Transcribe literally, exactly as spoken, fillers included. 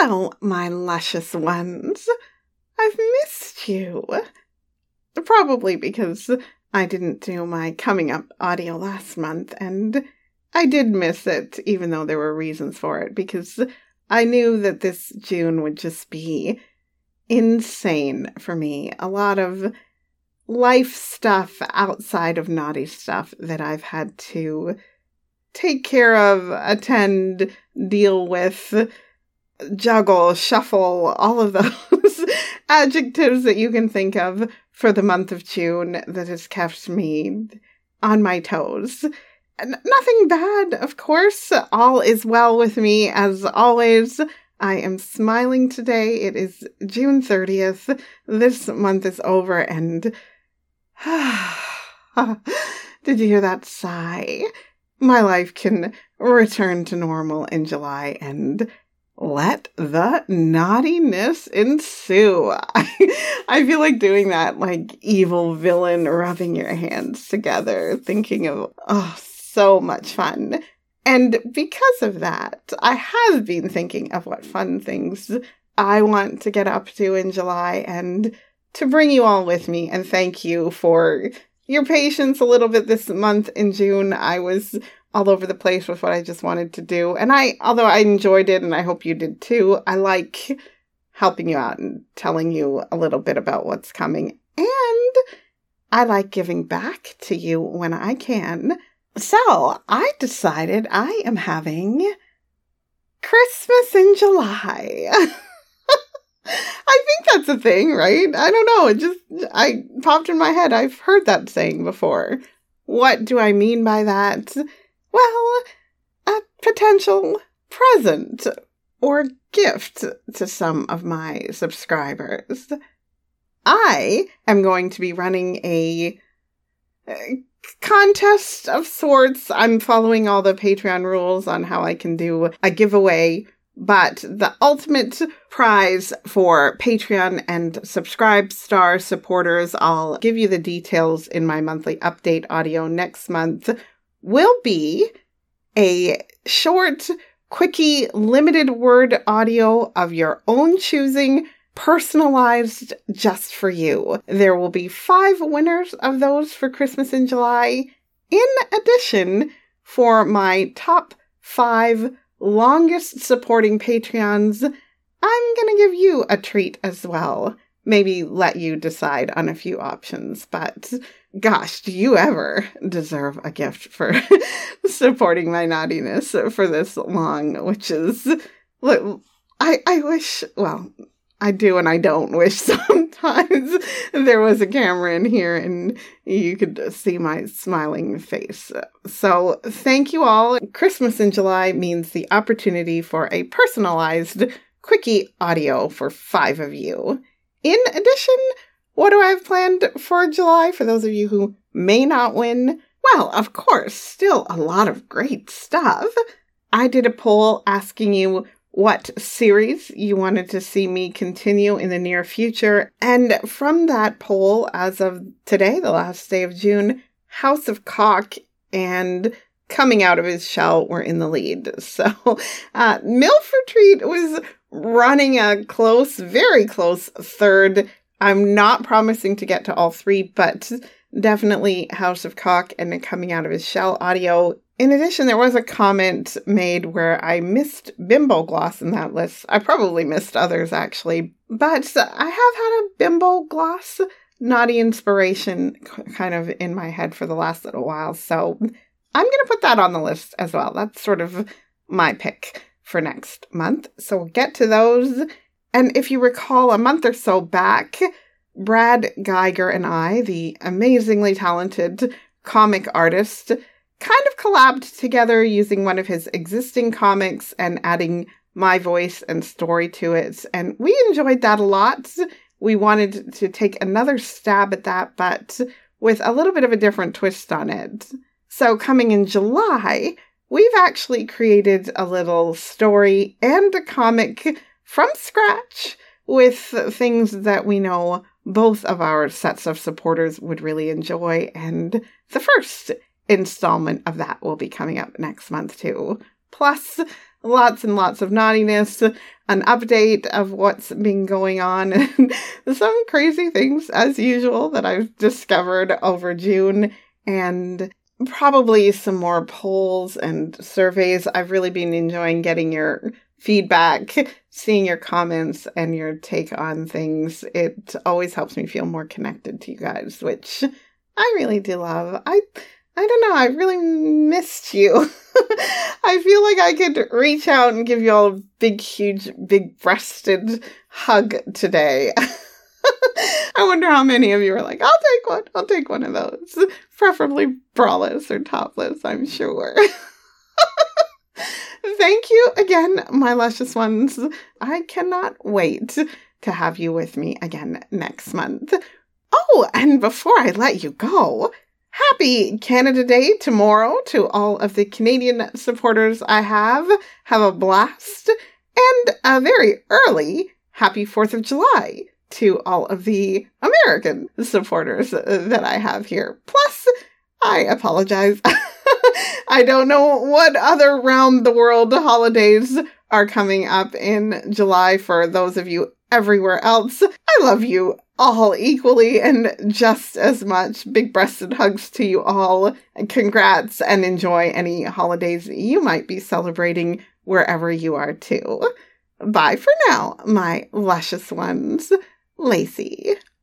Well, my luscious ones, I've missed you. Probably because I didn't do my coming up audio last month, and I did miss it, even though there were reasons for it, because I knew that this June would just be insane for me. A lot of life stuff outside of naughty stuff that I've had to take care of, attend, deal with, juggle, shuffle, all of those adjectives that you can think of for the month of June that has kept me on my toes. N- nothing bad, of course. All is well with me, as always. I am smiling today. It is June thirtieth. This month is over, and did you hear that sigh? My life can return to normal in July, and let the naughtiness ensue. I, I feel like doing that, like, evil villain rubbing your hands together, thinking of, oh, so much fun. And because of that, I have been thinking of what fun things I want to get up to in July and to bring you all with me. And thank you for your patience a little bit this month in June. I was all over the place with what I just wanted to do. And I, although I enjoyed it, and I hope you did too, I like helping you out and telling you a little bit about what's coming. And I like giving back to you when I can. So I decided I am having Christmas in July. I think that's a thing, right? I don't know. It just, I popped in my head. I've heard that saying before. What do I mean by that? Well, a potential present or gift to some of my subscribers. I am going to be running a, a contest of sorts. I'm following all the Patreon rules on how I can do a giveaway, but the ultimate prize for Patreon and Subscribe Star supporters, I'll give you the details in my monthly update audio next month, will be a short, quickie, limited word audio of your own choosing, personalized just for you. There will be five winners of those for Christmas in July. In addition, for my top five longest supporting Patreons, I'm going to give you a treat as well. Maybe let you decide on a few options, but gosh, do you ever deserve a gift for supporting my naughtiness for this long, which is, I, I wish, well, I do and I don't wish sometimes there was a camera in here and you could see my smiling face. So thank you all. Christmas in July means the opportunity for a personalized quickie audio for five of you. In addition, what do I have planned for July for those of you who may not win? Well, of course, still a lot of great stuff. I did a poll asking you what series you wanted to see me continue in the near future. And from that poll, as of today, the last day of June, House of Cock and Coming Out of His Shell were in the lead. So uh, MILF Retreat was running a close, very close third. I'm not promising to get to all three, but definitely House of Cock and Coming Out of His Shell audio. In addition, there was a comment made where I missed Bimbo Gloss in that list. I probably missed others, actually. But I have had a Bimbo Gloss naughty inspiration kind of in my head for the last little while. So I'm going to put that on the list as well. That's sort of my pick for next month. So we'll get to those. And if you recall, a month or so back, Brad Geiger and I, the amazingly talented comic artist, kind of collabed together using one of his existing comics and adding my voice and story to it. And we enjoyed that a lot. We wanted to take another stab at that, but with a little bit of a different twist on it. So coming in July, we've actually created a little story and a comic from scratch with things that we know both of our sets of supporters would really enjoy. And the first installment of that will be coming up next month too. Plus, lots and lots of naughtiness, an update of what's been going on, and some crazy things, as usual, that I've discovered over June, and probably some more polls and surveys. I've really been enjoying getting your feedback, seeing your comments and your take on things. It always helps me feel more connected to you guys, which I really do love. I I don't know, I really missed you. I feel like I could reach out and give you all a big, huge, big-breasted hug today. I wonder how many of you are like, I'll take one. I'll take one of those. Preferably braless or topless, I'm sure. Thank you again, my luscious ones. I cannot wait to have you with me again next month. Oh, and before I let you go, happy Canada Day tomorrow to all of the Canadian supporters I have. Have a blast. And a very early happy fourth of July to all of the American supporters that I have here. Plus, I apologize. I don't know what other round the world holidays are coming up in July for those of you everywhere else. I love you all equally and just as much. Big-breasted hugs to you all. Congrats and enjoy any holidays you might be celebrating wherever you are too. Bye for now, my luscious ones. Lacey.